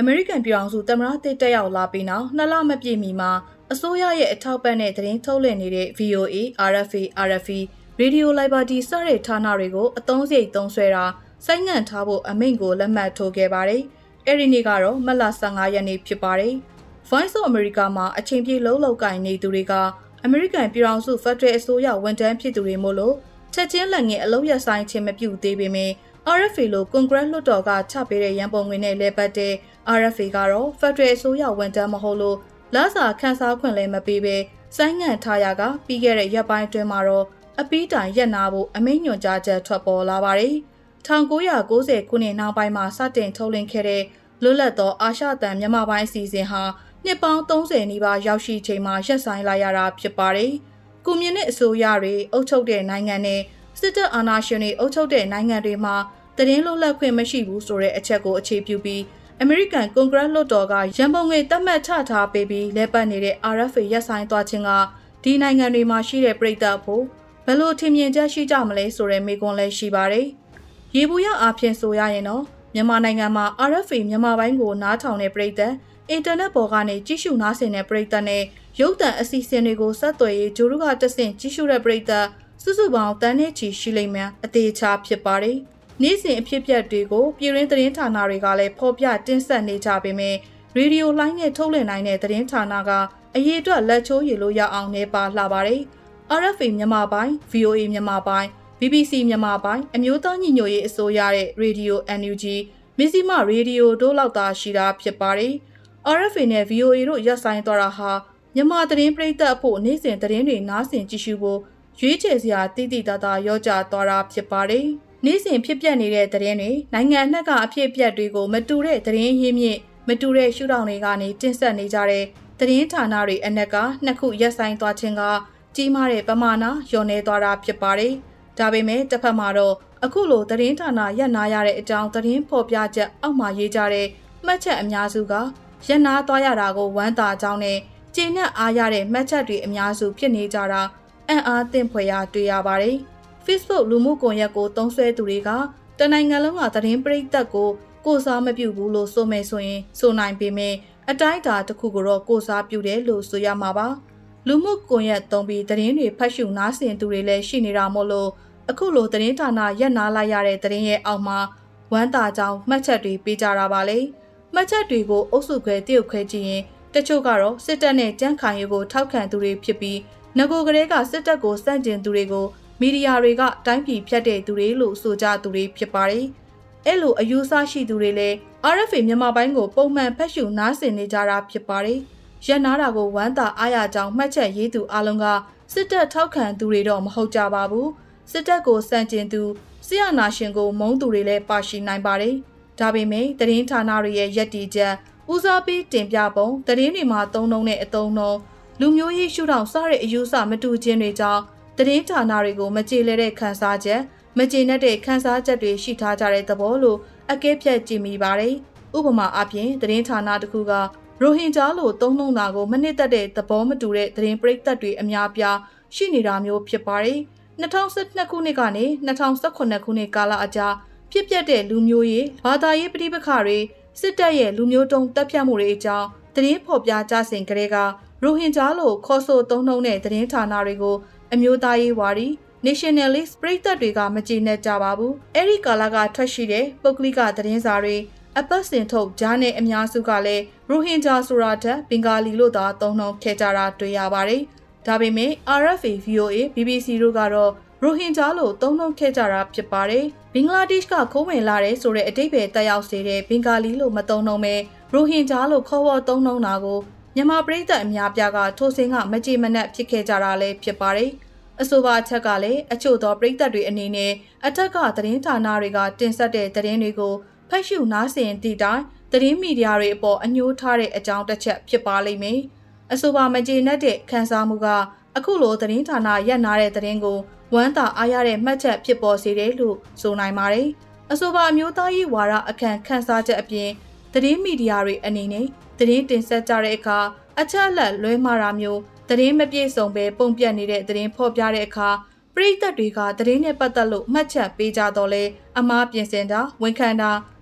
အမေရိကန်ပြည်ထောင်စုသမ္မတတစ်တက်ရောက်လာပြီးနောက်နှစ်လမပြည့်မီမှာအစိုးရရဲ့အထောက်ပံ့တဲ့သတင်းထုတ်လွှင့်နေတဲ့ V O A, R F A, R F E, Radio Liberty စတဲ့ဌာနတွေကိုအသုံးစရိတ်သုံးစွဲတာစိုင်းငံ့ထားဖို့အမိန့်ကိုလက်မှတ်ထိုးခဲ့ပါတယ်။အဲဒီနေ့ကတော့မတ်လဆယ့်ငါရက်နေ့ဖြစ်ပါတယ်။ Voice of America မှာအချိန်ပြည့်လုံးလောက်ကိုင်နေသူတွေကအမေရိကန်ပြည်ထောင်စုဖက်ဒရယ်အစိုးရဝန်ထမ်းဖြစ်သူတွေမို့လို့ချက်ချင်းလက်ငင်းအလုပ်ရဆိုင်ခြင်းမပြုသေးပေမယ့် R F A လို့ကွန်ဂရက်လွှတ်တော်ကချပေးတဲ့ရန်ပုံငွေနဲ့လဲပတ်တဲ့ R F A ကတော့ဖက်ဒရယ်အစိုးရဝန်ထမ်းမဟုတ်လို့လစာခန်းစားခွင့်လည်းမပေးဘဲစိုင်းငံ့ထားရကပြီးခဲ့တဲ့ရက်ပိုင်းအတွင်းမှာတော့အပီးတိုင်ရက်နာဖို့အမိန့်ညွှန်ကြားချက်ထွက်ပေါ်လာပါတယ်။၁၉၉၀ခုနှစ်နောက်ပိုင်းမှာစတင်ထုတ်လွှင့်ခဲ့တဲ့လွတ်လပ်သောအာရှတန်မြန်မာပိုင်းအစီအစဉ်ဟာနှစ်ပေါင်းသုံးဆယ်နီးပါးရောက်ရှိချိန်မှာရပ်ဆိုင်းလိုက်ရတာဖြစ်ပါတယ်။ကွန်မြူနစ်အစိုးရတွေအုပ်ချုပ်တဲ့နိုင်ငံနဲ့စစ်တပ်အာဏာရှင်တွေအုပ်ချုပ်တဲ့နိုင်ငံတွေမှာသတင်းလွတ်လပ်ခွင့်မရှိဘူးဆိုတဲ့အချက်ကိုအခြေပြုပြီးအမေရိကန်ကွန်ဂရက်လွှတ်တော်ကရန်ပုံငွေသတ်မှတ်ချထားပေးပြီးလဲပတ်နေတဲ့ R F A ရပ်ဆိုင်းသွားခြင်းကဒီနိုင်ငံတွေမှာရှိတဲ့ပြည်သက်ဖို့ဘယ်လိုထင်မြင်ချက်ရှိကြမလဲဆိုတဲ့မေးခွန်းလည်းရှိပါတယ်။ရေဘူးရအားဖြင့်ဆိုရရင်တော့မြန်မာနိုင်ငံမှာ R F A မြန်မာပိုင်းကိုနားထောင်တဲ့ပြည်သက်အင်တာနက်ပေါ်ကနေကြည့်ရှုနားဆင်တဲ့ပြည်သက်နဲ့ရုပ်သံအစီအစဉ်တွေကိုဆက်သွယ်ရေးဂျိုးကတဆင့်ကြည့်ရှုတဲ့ပြည်သက်စုစုပေါင်းတန်းနဲ့ချီရှိလိမ့်မယ်အသေးချာဖြစ်ပါတယ်။နေ့စဉ်အဖြစ်အပျက်တွေကိုပြည်ရင်းသတင်းဌာနတွေကလည်းဖော်ပြတင်ဆက်နေကြပေမယ့်ရေဒီယိုလိုင်းနဲ့ထုတ်လွှင့်နိုင်တဲ့သတင်းဌာနကအရေးအတွက်လက်ချိုးရည်လို့ရအောင်နေပါလှပါတယ်။ R F A မြန်မာပိုင်း V O A မြန်မာပိုင်း B B C မြန်မာပိုင်းအမျိုးသားညီညွတ်ရေးအစိုးရရဲ့ Radio N U G မစ္စည်းမရေဒီယိုတို့လောက်သာရှိတာဖြစ်ပါတယ်။ R F A နဲ့ V O A တို့ရပ်ဆိုင်းသွားတာဟာမြန်မာသတင်းပရိသတ်အဖို့နေ့စဉ်သတင်းတွေနားဆင်ကြည့်ရှုဖို့ရွေးချယ်စရာတည်တည်တသာရောကြသွားတာဖြစ်ပါတယ်။နေ့စဉ်ဖြစ်ပျက်နေတဲ့သတင်းတွေနိုင်ငံအနှံ့ကအဖြစ်အပျက်တွေကိုမတူတဲ့သတင်းရင်းမြစ်မတူတဲ့ရှုထောင့်တွေကနေတင်ဆက်နေကြတဲ့သတင်းဌာနတွေအနက်ကနှစ်ခုရပ်ဆိုင်းသွားခြင်းကကြီးမားတဲ့ပမာဏလျော့နေသွားတာဖြစ်ပါတယ်။ဒါပေမဲ့တစ်ဖက်မှာတော့အခုလိုသတင်းဌာနရပ်နာရတဲ့အကြောင်းသတင်းဖော်ပြချက်အောက်မှာရေးကြတဲ့မှတ်ချက်အများစုကရပ်နာသွားရတာကိုဝမ်းသာကြောင်းနဲ့ကျေနပ်အားရတဲ့မှတ်ချက်တွေအများစုဖြစ်နေကြတာအံ့အားသင့်ဖွယ်ရာတွေ့ရပါတယ်။ Facebook လူမှုကွန်ရက်ကိုသုံးစွဲသူတွေကတနိုင်ငံလုံးကသတင်းပရိသတ်ကိုကိုစားမပြုဘူးလို့ဆိုမယ်ဆိုရင်ဆိုနိုင်ပေမဲ့အတိုင်းအတာတစ်ခုကိုတော့ကိုစားပြုတယ်လို့ဆိုရမှာပါ။လူမှုကွန်ရက်သုံးပြီးသတင်းတွေဖတ်ရှုနားဆင်သူတွေလည်းရှိနေတာမို့လို့အခုလိုသတင်းဌာနရပ်နာလိုက်ရတဲ့သတင်းရဲ့အောက်မှာဝမ်းသာကြောင်းမှတ်ချက်တွေပေးကြတာပါလေ။မှတ်ချက်တွေကိုအုပ်စုခွဲတရုတ်ခွဲကြည့်ရင်တချို့ကတော့စစ်တပ်နဲ့ကြမ်းခိုင်ရေးကိုထောက်ခံသူတွေဖြစ်ပြီးငကိုကလေးကစစ်တပ်ကိုစန့်ကျင်သူတွေကိုမီဒီယာတွေကတိုင်းပြည်ဖြတ်တဲ့သူတွေလို့ဆိုကြသူတွေဖြစ်ပါတယ်။အဲ့လိုအယူဆရှိသူတွေလည်း R F A မြန်မာပိုင်းကိုပုံမှန်ဖတ်ရှုနားဆင်နေကြတာဖြစ်ပါတယ်။ရပ်နာတာကိုဝမ်းသာအားရကြောင်းမှတ်ချက်ရေးသူအလုံးကစစ်တပ်ထောက်ခံသူတွေတော့မဟုတ်ကြပါဘူး။စစ်တပ်ကိုစန့်ကျင်သူဆရာနာရှင်ကိုမုန်းသူတွေလည်းပါရှိနိုင်ပါတယ်။ဒါပေမဲ့သတင်းဌာနတွေရဲ့ယက်တီချက်ဦးစားပေးတင်ပြပုံသတင်းတွေမှာသုံးနှုန်းတဲ့အသုံးနှုန်းလူမျိုးရေးရှုထောင့်စတဲ့အယူဆမတူခြင်းတွေကြောင့်သတင်းဌာနတွေကိုမကြေလဲတဲ့ခန်းစားချက်မကြေနပ်တဲ့ခန်းစားချက်တွေရှိထားကြတဲ့သဘောလို့အကဲဖြတ်ကြည့်မိပါတယ်။ဥပမာအပြင်သတင်းဌာနတစ်ခုကရိုဟင်ဂျာလို့သုံးနှုန်းတာကိုမနစ်သက်တဲ့သဘောမတူတဲ့သတင်းပရိသတ်တွေအများပြားရှိနေတာမျိုးဖြစ်ပါတယ်။၂၀၁၂ခုနှစ်ကနေ၂၀၁၇ခုနှစ်ကာလအကြားဖြစ်ပျက်တဲ့လူမျိုးရေးဘာသာရေးပဋိပက္ခတွေစစ်တပ်ရဲ့လူမျိုးတုံးတပ်ဖြတ်မှုတွေအကြောင်းသတင်းဖော်ပြကြစဉ်ကလေးကရိုဟင်ဂျာလို့ခေါ်ဆိုသုံးနှုန်းတဲ့သတင်းဌာနတွေကိုအမျိုးသားရေးဝါဒီ Nationalist ပရိသတ်တွေကမကျေနပ်ကြပါဘူး။အဲဒီကာလကထွက်ရှိတဲ့ပုဂ္ဂလိကသတင်းစာတွေအပတ်စဉ်ထုတ်ဂျာနယ်အများစုကလည်းရိုဟင်ဂျာဆိုတာထက်ဘင်္ဂါလီလို့သာသုံးနှုန်းခဲ့ကြတာတွေ့ရပါတယ်။ဒါပေမဲ့ R F A, V O A, B B C တို့ကတော့ရိုဟင်ဂျာလို့သုံးနှုန်းခဲ့ကြတာဖြစ်ပါတယ်။ဘင်္ဂလားဒေ့ရှ်ကခိုးဝင်လာတဲ့ဆိုတဲ့အတိတ်ပဲတက်ရောက်စေတဲ့ဘင်္ဂါလီလို့မသုံးနှုန်းပဲရိုဟင်ဂျာလို့ခေါ်ဝေါ်သုံးနှုန်းတာကိုမြန်မာပြည်သက်အများပြားကထိုစင်ကမကြေမနက်ဖြစ်ခဲ့ကြတာလည်းဖြစ်ပါတယ်။အဆိုပါအချက်ကလည်းအချို့သောပြည်သက်တွေအနေနဲ့အထက်ကသတင်းဌာနတွေကတင်ဆက်တဲ့သတင်းတွေကိုဖတ်ရှုနားဆင်သည့်တိုင်သတင်းမီဒီယာတွေအပေါ်အညှိုးထားတဲ့အကြောင်းတစ်ချက်ဖြစ်ပါလိမ့်မယ်။အဆိုပါမကြေနပ်တဲ့ခန်းစားမှုကအခုလိုသတင်းဌာနရပ်နာတဲ့သတင်းကိုဝမ်းသာအားရတဲ့မှတ်ချက်ဖြစ်ပေါ်စေတယ်လို့ဆိုနိုင်ပါတယ်။အဆိုပါအမျိုးသားရေးဝါဒအခန့်ခန်းစားချက်အပြင်သတင်းမီဒီယာတွေအနေနဲ့သတင်းတင်ဆက်ကြတဲ့အခါအချက်အလက်လွဲမှားတာမျိုးသတင်းမပြည့်စုံပဲပုံပြတ်နေတဲ့သတင်းဖော်ပြတဲ့အခါပရိသတ်တွေကသတင်းနဲ့ပတ်သက်လို့မှတ်ချက်ပေးကြတော့လဲအမားပြင်ဆင်တာဝန်ခံတာ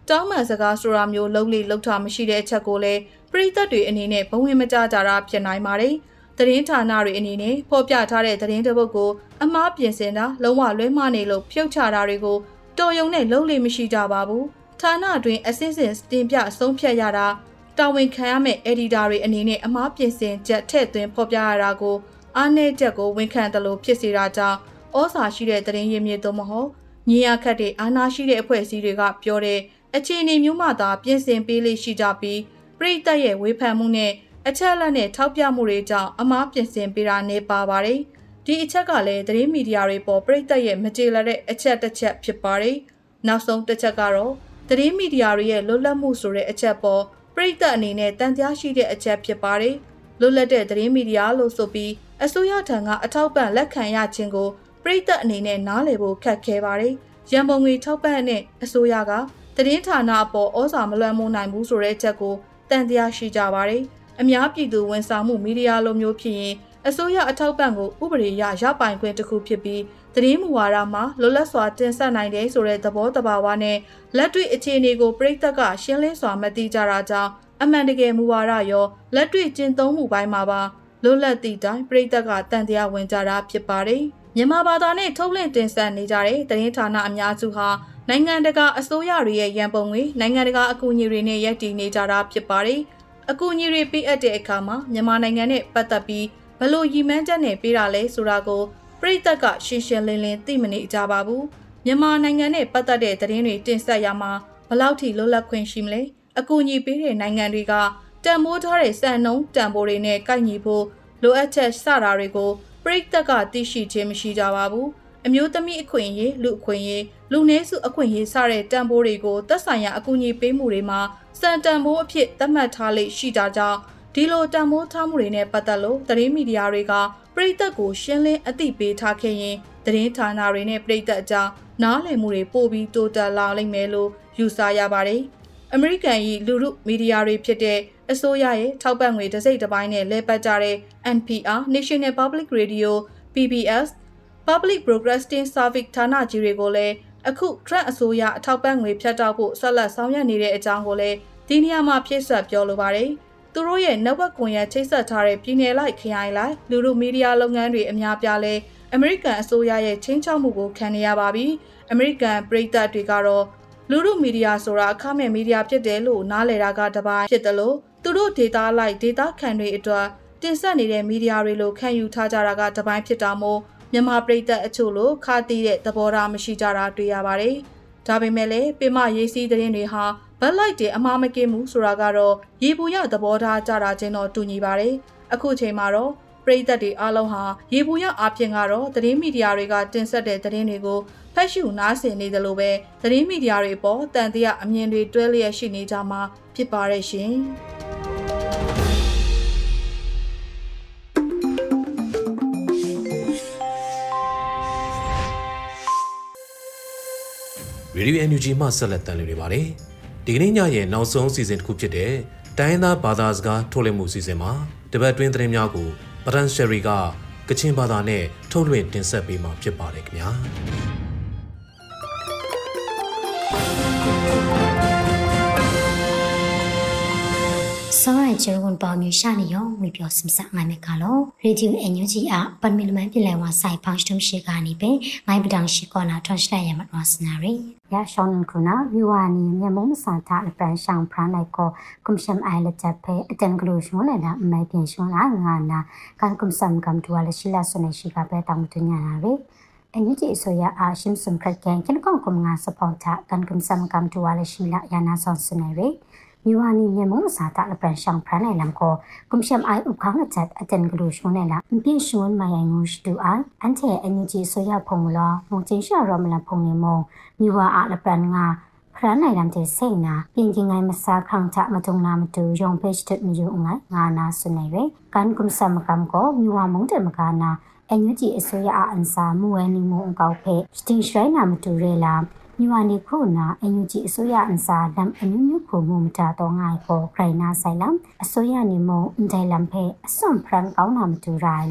တောင်းပန်စကားဆိုတာမျိုးလုံးလေလောက်ထားမရှိတဲ့အချက်ကိုလည်းပြည်သက်တွေအနေနဲ့ဘဝင်မကြကြတာဖြစ်နိုင်ပါတယ်။သတင်းဌာနတွေအနေနဲ့ဖော်ပြထားတဲ့သတင်းတစ်ပုဒ်ကိုအမှားပြင်ဆင်တာလုံးဝလွဲမှားနေလို့ဖြုတ်ချတာတွေကိုတော်ရုံနဲ့လုံးလေမရှိကြပါဘူး။ဌာနတွင်အစစ်စစ်တင်ပြဆုံးဖြတ်ရတာတာဝန်ခံရမယ့် editor တွေအနေနဲ့အမှားပြင်ဆင်ချက်ထည့်သွင်းဖော်ပြရတာကိုအားနည်းချက်ကိုဝန်ခံတယ်လို့ဖြစ်စေတာကြောင့်ဩဇာရှိတဲ့သတင်းရင်းမြစ်သို့မဟုတ်ညီရခတ်တဲ့အာဏာရှိတဲ့အဖွဲ့အစည်းတွေကပြောတဲ့အခြေအနေမျိုးမှသာပြင်ဆင်ပေးလေးရှိကြပြီးပြည်သက်ရဲ့ဝေဖန်မှုနဲ့အချက်အလက်နဲ့ထောက်ပြမှုတွေကြောင့်အမှားပြင်ဆင်ပေးတာနေပါပါတယ်။ဒီအချက်ကလည်းသတင်းမီဒီယာတွေပေါ်ပြည်သက်ရဲ့မကြေလည်တဲ့အချက်တစ်ချက်ဖြစ်ပါတယ်။နောက်ဆုံးတစ်ချက်ကတော့သတင်းမီဒီယာတွေရဲ့လွတ်လပ်မှုဆိုတဲ့အချက်ပေါ်ပြည်သက်အနေနဲ့တန်တရားရှိတဲ့အချက်ဖြစ်ပါတယ်။လွတ်လပ်တဲ့သတင်းမီဒီယာလို့ဆိုပြီးအစိုးရထံကအထောက်ပံ့လက်ခံရခြင်းကိုပြည်သက်အနေနဲ့နားလည်ဖို့ခက်ခဲပါတယ်။ရန်ပုံငွေထောက်ပံ့တဲ့အစိုးရကသတင်းဌာနအပေါ်ဩဇာမလွှမ်းမိုးနိုင်ဘူးဆိုတဲ့အချက်ကိုတန်တရားရှိကြပါတယ်။အများပြည်သူဝန်ဆောင်မှုမီဒီယာလိုမျိုးဖြစ်ရင်အစိုးရအထောက်ပံ့ကိုဥပဒေရရပိုင်ခွင့်တစ်ခုဖြစ်ပြီးသတင်းမူဝါဒမှာလွတ်လပ်စွာတင်ဆက်နိုင်တယ်ဆိုတဲ့သဘောတဘာဝနဲ့လက်တွေ့အခြေအနေကိုပြည်သက်ကရှင်းလင်းစွာမသိကြတာကြောင့်အမှန်တကယ်မူဝါဒရောလက်တွေ့ကျင့်သုံးမှုပိုင်းမှာပါလွတ်လပ်သည့်တိုင်ပြည်သက်ကတန်တရားဝင်ကြတာဖြစ်ပါတယ်။မြန်မာဘာသာနဲ့ထုတ်လွှင့်တင်ဆက်နေကြတဲ့သတင်းဌာနအများစုဟာနိုင်ငံတကာအစိုးရတွေရဲ့ရန်ပုံငွေနိုင်ငံတကာအကူအညီတွေနဲ့ရပ်တည်နေကြတာဖြစ်ပါတယ်။အကူအညီတွေပေးအပ်တဲ့အခါမှာမြန်မာနိုင်ငံနဲ့ပတ်သက်ပြီးဘလို့ရည်မှန်းချက်နဲ့ပေးတာလဲဆိုတာကိုပြည်သက်ကရှင်းရှင်းလင်းလင်းသိမနေကြပါဘူး။မြန်မာနိုင်ငံနဲ့ပတ်သက်တဲ့သတင်းတွေတင်ဆက်ရမှာဘလောက်ထိလွတ်လပ်ခွင့်ရှိမလဲ။အကူအညီပေးတဲ့နိုင်ငံတွေကတန်ဖိုးထားတဲ့စံနှုန်းတန်ဖိုးတွေနဲ့ကိုက်ညီဖို့လိုအပ်ချက်စတာတွေကိုပြည်သက်ကသိရှိခြင်းမရှိကြပါဘူး။အမျိုးသမီးအခွင့်အရေးလူအခွင့်အရေးလူနည်းစုအခွင့်အရေးစတဲ့တန်ဖိုးတွေကိုသက်ဆိုင်ရာအကူအညီပေးမှုတွေမှာစံတန်ဖိုးအဖြစ်သတ်မှတ်ထားလေရှိကြကြောင်းဒီလိုတန်ဖိုးထားမှုတွေနဲ့ပတ်သက်လို့သတင်းမီဒီယာတွေကပြည်သက်ကိုရှင်းလင်းအသိပေးထားခဲ့ရင်သတင်းဌာနတွေနဲ့ပြည်သက်အကြားနားလည်မှုတွေပိုပြီးတိုးတက်လာလိမ့်မယ်လို့ယူဆရပါတယ်။အမေရိကန်၏လူထုမီဒီယာတွေဖြစ်တဲ့အစိုးရရဲ့ထောက်ပံ့ငွေတစ်စိတ်တစ်ပိုင်းနဲ့လဲပတ်ကြတဲ့ N P R National Public Radio P B S Public Broadcasting Service ဌာနကြီးတွေကိုလည်းအခု Trump အစိုးရအထောက်ပံ့ငွေဖြတ်တောက်ဖို့ဆက်လက်ဆောင်ရွက်နေတဲ့အကြောင်းကိုလည်းဒီနေရာမှာဖြည့်ဆွတ်ပြောလိုပါတယ်။သူတို့ရဲ့ network ကွန်ရက်ချိတ်ဆက်ထားတဲ့ပြည်내လိုက်ခရိုင်လိုက်လူမှုမီဒီယာလုပ်ငန်းတွေအများပြားလဲအမေရိကန်အစိုးရရဲ့ချင်းချောက်မှုကိုခံနေရပါပြီ။အမေရိကန်ပြည်သက်တွေကတော့လူမှုမီဒီယာဆိုတာအခမဲ့မီဒီယာဖြစ်တယ်လို့နားလည်တာကတပိုင်းဖြစ်တယ်လို့သူတို့ data လိုက် data ခံတွေအတွက်တင်ဆက်နေတဲ့မီဒီယာတွေလို့ခံယူထားကြတာကတပိုင်းဖြစ်တာမို့မြန်မာပြည်သက်အချို့လိုခါတီးတဲ့သဘောထားမရှိကြတာတွေ့ရပါတယ်။ဒါပေမဲ့လည်းပင်မရေးစည်းသတင်းတွေဟာဘက်လိုက်တဲ့အမှားမကင်းမှုဆိုတာကတော့ရေပူရသဘောထားကြတာချင်းတော့တူညီပါတယ်။အခုချိန်မှာတော့ပြည်သက်တွေအားလုံးဟာရေပူရအပြင်ကတော့သတင်းမီဒီယာတွေကတင်ဆက်တဲ့သတင်းတွေကိုဖတ်ရှုနားဆင်နေတယ်လို့ပဲသတင်းမီဒီယာတွေပေါ်တန်တရားအမြင်တွေတွဲလျက်ရှိနေကြမှာဖြစ်ပါရဲ့ရှင်။ Radio N U G မှဆက်လက်တင်ပြနေပါတယ်။ဒီကနေ့ညရဲ့နောက်ဆုံးအစီအစဉ်တစ်ခုဖြစ်တဲ့တိုင်းရင်းသားဘာသာစကားထုတ်လွှင့်မှုအစီအစဉ်မှာတပတ်တွင်းသတင်းများကိုပရန်ရှယ်ရီကကချင်ဘာသာနဲ့ထုတ်လွှင့်တင်ဆက်ပေးမှာဖြစ်ပါတယ်ခင်ဗျာ။စောရကျုံဝန်ပေါမျိုးရှာနေရောဝေပြောစမစငိုင်းမကလောရေဒီယိုအန်ယူဂျီအပန်မီလမန်ပြည်လဲဝဆိုင်ဖောင်းစတုံရှိကနေပဲငိုင်းပဒေါင်ရှိကောနာထွန်ရှလိုက်ရမှာဝစနာရီရရှောင်းခုနာမြဝနီမြန်မုံမစတာအပန်ရှောင်းဖရန်လိုက်ကိုကွန်ရှမ်အိုင်လက်ချက်ဖဲအတန်ဂလိုရှွန်လည်းအမိုင်ပြင်ရှွန်လာငါနာကန်ကွန်ဆမ်ကမ်တူဝါလရှိလာစနေရှိကပဲတောင်းတညာနာရီအန်ယူဂျီဆိုရအာရှင်းစမ်ခက်ကန်ကန်ကွန်ကွန်ငါစပေါ်တာကန်ကွန်ဆမ်ကမ်တူဝါလရှိလာယာနာဆောင်းစနေရီမြဝနီမြန်မုံစာတာလပန်ရှောင်းဖရန်လိုက်လမ်ကိုကွန်ရှမ်အိုင်ဥခေါင်းချက်အတန်ဂလိုရှွန်လည်းအပြည့်ရှွန်မိုင်ငုရှတူအိုင်အန်တီအန်ယူဂျီဆိုရဖုံမလားမုံချင်းရှာရောမလားဖုံနေမုံမြဝအာလပန်ငါဖရန်လိုက်လမ်တဲ့စိတ်နာပြင်ကြီးငိုင်းမစားခေါင်ချမတုံနာမတူယုံဖေ့တဲ့မြူငိုင်းငါနာစနေရကန်ကွန်ဆမ်ကမ်ကိုမြဝမုံတဲ့မကနာအန်ယူဂျီအစိုးရအန်စာမူဝဲနီမုံအကောက်ဖေစတင်ရှိုင်းနာမတူရဲလားမြဝနီခုနာအန်ယူဂျီအစိုးရအန်စာလမ်အနုညုခုမုံတာတော့ငိုင်းကိုခရိုင်နာဆိုင်လမ်အစိုးရနီမုံအန်တိုင်လမ်ဖေအစွန်ဖရန်ကောင်းနာမတူရိုင်လမ်အ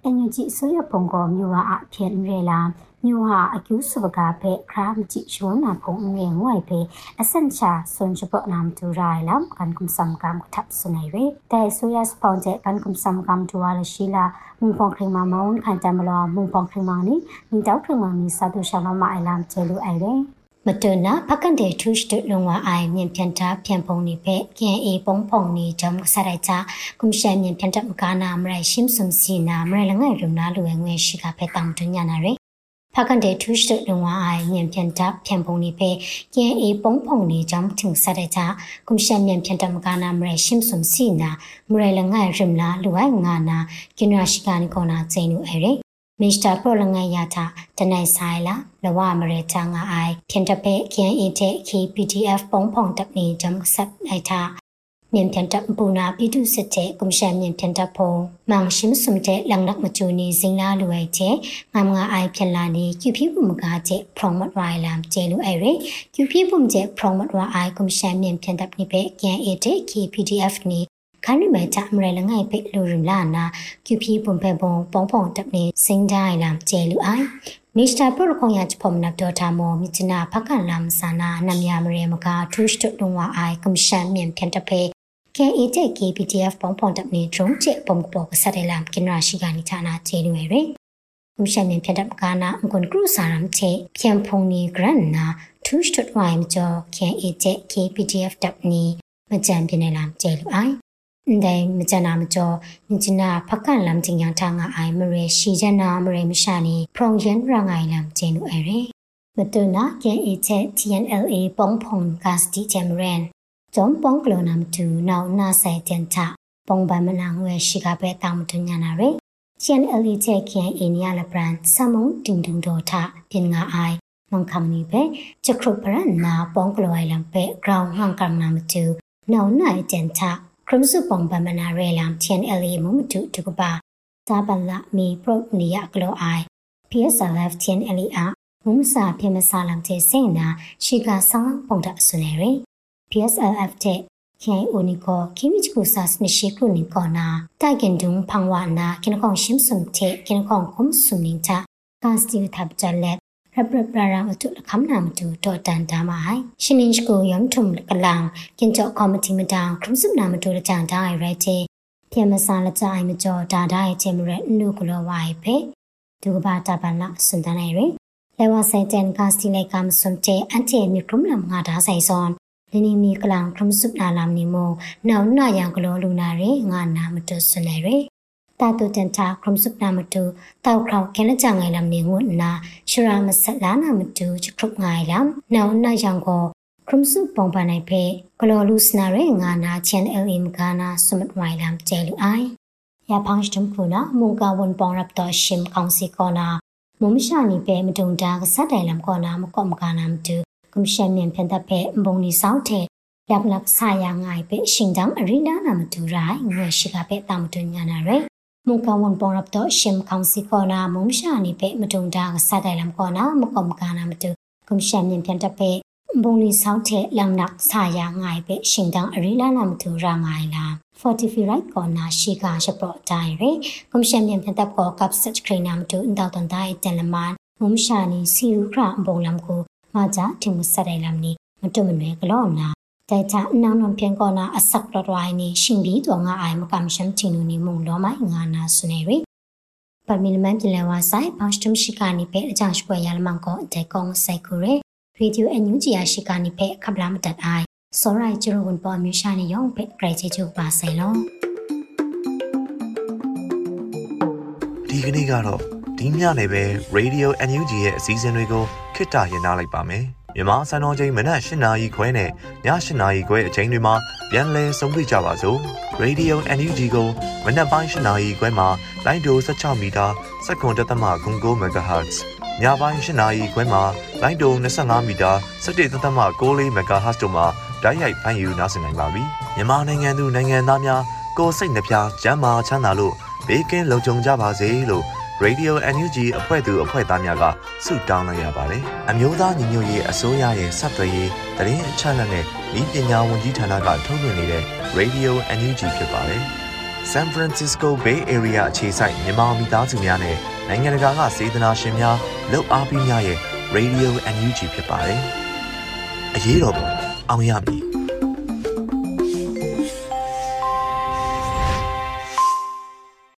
အန်ယူဂျီဆိုရပုံကောမြူဟာအဖြစ်ရဲလာမြူဟာအကျူစပကာဖေခရမ်ဂျီရှွန်နာဖုန်ငယ်ငွေဖေအစန်ချာဆွန်ချပနမ်တူရိုင်လမ်ကန်ကုမ်စမ်ကမ်ထပ်စနေရီတဲဆိုရစပွန်ဂျေကန်ကုမ်စမ်ကမ်တူဝါလရှိလာမုန်ပေါခရင်မမောင်းခန်တမလောမုန်ပေါခရင်မနီမိတောက်ခရင်မနီစာတူရှာမမအိုင်လမ်ချေလူအိုင်ရဲမတူနာဖကန်တဲ့ထူးတဲ့လုံဝအိုင်မြင်ပြန်တာပြန်ပုံနေပဲကင်အေပုံပုံနေကြောင့်ဆက်ရိုက်ချကွန်ရှင်မြင်ပြန်တဲ့မကနာမရိုင်ရှင်းစုံစီနာမရလငယ်ရုံနာလူငွေရှိကဖဲတောင်တညာနာရယ်ဖကန်တဲ့ထူးတဲ့လုံဝအိုင်မြင်ပြန်တာပြန်ပုံနေပဲကင်အေပုံပုံနေကြောင့်ထင်ဆက်ရိုက်ချကွန်ရှင်မြင်ပြန်တဲ့မကနာမရိုင်ရှင်းစုံစီနာမရလငယ်ရုံနာလူဝိုင်ငါနာကင်ရရှိကနိကောနာကျင်းလူအဲ့ရယ်မစ္စတာပရိုလငယ်ရတာတနိုင်ဆိုင်လာလဝမရဲချာငါအိုင်ဖြန်တပဲခင်းအင်းတဲ့ခီ ပီ တီ အက်ဖ် ပုံဖုံတပ်နေဂျမ်ဆက်လိုက်တာမြင်ပြန်တပ်ပူနာပြည်သူစစ်တဲ့ကွန်ရှင်မြင်ပြန်တပ်ဖုံမောင်ရှင်းစုံတဲ့လန်နက်မချူနေစင်းလာလူရဲ့တဲ့ငါငါအိုင်ပြန်လာနေကျူပြမှုမကားတဲ့ဖရုံမတ်ရိုင်လမ်ကျဲလူအဲ့ရကျူပြမှုတဲ့ဖရုံမတ်ရိုင်အိုင်ကွန်ရှင်မြင်ပြန်တပ်နေပဲခင်းအင်းတဲ့ခီ ပီ တီ အက်ဖ် နေခန်းရမဲချမရလငယ်ပိလူရလာနာကျူပြပုံပဲပုံပုံပုံတပ်နေစင်းတိုင်းလမ်ကျဲလူအိုင်မစ္စတာပရိုကွန်ရချပုံနပ်တော်တာမောမြချနာဖကန်လမ်ဆာနာနမယမရေမကာထူးစတုလုံဝအိုင်ကွန်ရှင်မြင်ပြန်တဖေကဲအီတဲ့ ကေ ပီ တီ အက်ဖ် ပုံပုံတပ်နေဒရုန်းကျပုံပေါ်ကစတဲ့လမ်ကင်ရာရှိကနိဌာနာကျဲလူရယ်ကွန်ရှင်မြင်ပြန်တပ်ကနာအကွန်ကရုစာရမ်ချေပြန်ဖုန်နီဂရန်နာထူးစတုဝိုင်ကျော်ကဲအီတဲ့ ကေ ပီ တီ အက်ဖ် တပ်နေမကြံပြနေလမ်ကျဲလူအိုင်ဒိုင်မချနာမကျော်မြချနာဖကန်လမ်ချင်းយ៉ាងထာငါအိုင်မရေရှိချနာမရေမရှာနီဖရုံယန်ရငိုင်လမ်ချင်းလူအရေမတူနာကဲအချက် တီ အန် အယ် အေ ပုံဖုံဂတ်တီဂျမ်ရန်ဂျုံပုံကလောနမ်တူနောက်နာဆိုင်တန်တာပုံပမနာငွေရှိကပဲတောင်းမထညာနာရေ တီ အန် အယ် အေ ချက်ခင်အင်းရလဘရန်ဆမုံတင်တုံတော်ထပြင်ငါအိုင်မန်ခမ်နီပဲချက်ခရုပရန်နာပုံကလောအိုင်လမ်ပဲဂရောင်းဟန်ကမ်နာမတူနောက်နိုင်တန်တာครุมสุปองบามนาเรลาม ที เอ็น แอล เอ มุมตุตุกบาตาบัลละมีโปรนิยะกโลไอ พี เอส แอล เอฟ ที เอ็น แอล เอ อะมุมสาเพียมสาลังเจเซนาชิกาสังปองดะสุเนเร พี เอส แอล เอฟ เจคิไอโอนิโกคิมิจกุสาสนิชิกรุนิโกนาไตกินดุงพังวานากินของชิมสุมเทกินของคุมสุนิงจากาสติทับจัลเลรับรับรามตุคำนามตุตอตันดามาไอชินิชโกยอมทุมกลังกินเจาะคอมติมดางครุมสุนามตุละจางได้ไรเจเพียมสาละจายมจ่อดาได้เจมเรนูกลวายเพดูกบาตาบันละสุนทานายเรเลวาไซเจนกาสติเลกามสุมเจอันเจมีครุมลำงาดาไซซอนลินีมีกลางครุมสุนาลามนิโมนาวนายังกลลูนาเรงานามตุสุนายเรตาตุจันทาครุมสุนามตุเต้าคราวแค่ละจางไงลำเนียงวนนาชรามัสลานามตุจะครุบไงลำนาวนายังก็ครุมสุปองปานายเพกลอลูสนาเรงานาเชนเอลอิมกานาสมัดไวลำเจลุไอยาพังชุมคูนามุงกาวนปองรับต่อชิมของสิกอนามุมชานีเปมดุงดากษัตริย์ลำกอนามุกอมกานามตุกุมเชมเมียนเพนตาเพบงนิสาวเทลับลักสายางไงเปชิงดังอริดานามตุไรเงยชิกาเปตามตุญญานาเรมุงกาวนปองรับต่อชิมของสิกอนามุมชานีเปมดุงดากษัตริย์ลำกอนามุกอมกานามตุกุมเชมเมียนเพนตาเพบงลีสาวเทลังนักสายางไงเปชิงดังอริลานามตุรางไงลาฟอร์ติฟิไรก่อนนาชิกาเฉพาะใจเรกุมเชมเมียนเพนตาก่อกับสัจครีนามตุอินดาวตันได้เจลมานมุมชานีซิรุกราบงลำกูมาจากถึงมุสไดลำนี้มันตุมันเวกล้อนาแต่จะนางนำเพียงก่อนนาอสักรถไว้นี้ชิงบีตัวงาไอมกำชัมทินุนิมุงล้อไม้งานาสุเนริปมิลมันเป็นเลวาไซพังชุมชิกานิเปจางช่วยยาลมังก็แต่กองไซคูเรรีดิวเอ็นยูจีอาชิกานิเปขับลามตัดไอสอไรจิโรวนปอมิชานิยองเปไกรเจจูบาไซลองဒီကနေ့ကတော့ဒီညနေပဲ Radio အန် ယူ ဂျီ ရဲ့အစည်းအဝေးတွေကိုခਿੱတရနာလိုက်ပါမယ်မြန်မာစံတော်ချိန်မနက်၈နာရီခွဲနဲ့ည၈နာရီခွဲအချိန်တွေမှာပြန်လည်ဆုံးဖြတ်ကြပါစို့ Radio အန် ယူ ဂျီ ကိုမနက်ပိုင်း၈နာရီခွဲမှာလိုင်းဒို၁၆မီတာစက္ကန့်တသမ၉၉ MHz ညပိုင်း၈နာရီခွဲမှာလိုင်းဒို၂၅မီတာ၁၁တသမ၉၄ MHz တို့မှာဓာတ်ရိုက်ဖမ်းယူနားဆင်နိုင်ပါပြီမြန်မာနိုင်ငံသူနိုင်ငံသားများကိုယ်စိတ်နှပြကျန်းမာချမ်းသာလို့ဘေးကင်းလုံခြုံကြပါစေလို့Radio အန် ယူ ဂျီ အဖွဲ့သူအဖွဲ့သားများကဆုတောင်းလိုက်ရပါတယ်။အမျိုးသားညီညွတ်ရေးအစိုးရရဲ့စက်သွယ်ရေးသတင်းအချက်အလက်နဲ့ဤပညာဝန်ကြီးဌာနကထုတ်လွှင့်နေတဲ့ Radio အန် ယူ ဂျီ ဖြစ်ပါတယ်။ San Francisco Bay Area အခြေစိုက်မြန်မာမိသားစုများနဲ့နိုင်ငံတကာကစေတနာရှင်များလှုပ်အားပေးများရဲ့ Radio အန် ယူ ဂျီ ဖြစ်ပါတယ်။အရေးတော်ပုံအောင်ရမည်